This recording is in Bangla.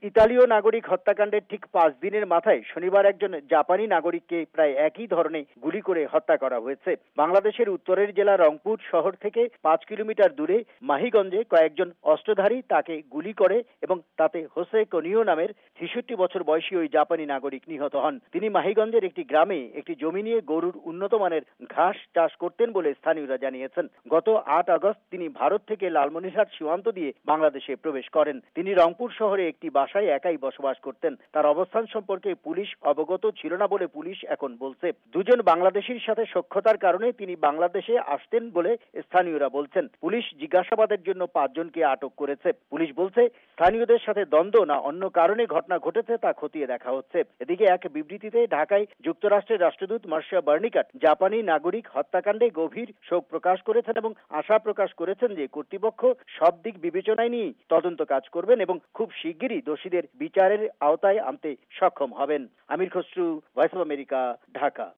ইতালীয় নাগরিক হত্যাকাণ্ডের ঠিক 5 দিনের মাথায় শনিবার একজন জাপানি নাগরিককে প্রায় একই ধরনে গুলি করে হত্যা করা হয়েছে। বাংলাদেশের উত্তরের জেলা রংপুর শহর থেকে 5 কিলোমিটার দূরে মাহিগঞ্জে কয়েকজন অস্ত্রধারী তাকে গুলি করে এবং তাতে হোসে কনিও নামের 63 বছর বয়সী ওই জাপানি নাগরিক নিহত হন। তিনি মাহিগঞ্জের একটি গ্রামে একটি জমি নিয়ে গরুর উন্নত মানের ঘাস চাষ করতেন বলে স্থানীয়রা জানিয়েছেন। গত 8 আগস্ট তিনি ভারত থেকে লালমনিরহাট সীমান্ত দিয়ে বাংলাদেশে প্রবেশ করেন। তিনি রংপুর শহরে একটি বাসায় একাই বসবাস করতেন। তার অবস্থান সম্পর্কে পুলিশ অবগত ছিল না বলে পুলিশ এখন বলছে। দুজন বাংলাদেশীর সাথে সখ্যতার কারণে তিনি বাংলাদেশে আসতেন বলে স্থানীয়রা বলছেন। পুলিশ জিজ্ঞাসাবাদের জন্য 5 জনকে আটক করেছে। পুলিশ বলছে স্থানীয়দের সাথে দ্বন্দ্ব না অন্য কারণে ঘটনা ঘটেছে তা খতিয়ে দেখা হচ্ছে। এদিকে এক বিবৃতিতে ঢাকায় যুক্তরাষ্ট্রের রাষ্ট্রদূত মার্শা বার্নিকাট জাপানি নাগরিক হত্যাকাণ্ডে গভীর শোক প্রকাশ করেছেন এবং আশা প্রকাশ করেছেন যে কর্তৃপক্ষ সব দিক বিবেচনায় নিয়ে তদন্ত কাজ করবেন এবং খুব শিগগিরই দোষীদের বিচারের আওতায় আনতে সক্ষম হবেন। Amir Khasru, voice of America, Dhaka.